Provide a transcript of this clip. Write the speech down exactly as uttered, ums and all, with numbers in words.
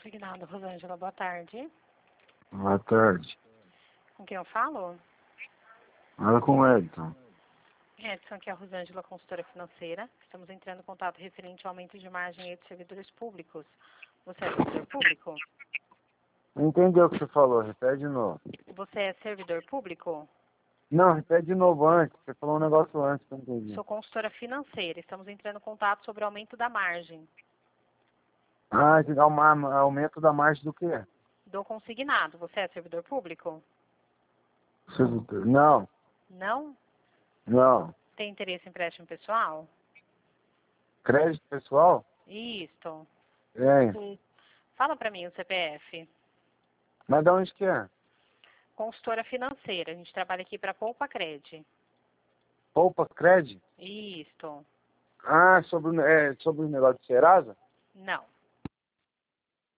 Consignado, Rosângela, boa tarde. Boa tarde. Com quem eu falo? Fala com o Edson. Edson, aqui é a Rosângela, consultora financeira. Estamos entrando em contato referente ao aumento de margem de servidores públicos. Você é servidor público? Não entendeu o que você falou, repete de novo. Você é servidor público? Não, repete de novo antes. Você falou um negócio antes que eu não entendi. Sou consultora financeira. Estamos entrando em contato sobre o aumento da margem. Ah, que dá um aumento da margem do quê? Do consignado. Você é servidor público? Não, Não? não. Tem interesse em empréstimo pessoal? Crédito pessoal? Isto. Tem. Fala pra mim o C P F. Mas de onde que é? Consultora financeira. A gente trabalha aqui para Poupa Cred. Poupa Crédito? Isto. Ah, sobre, o- é, sobre o negócio de Serasa? Não.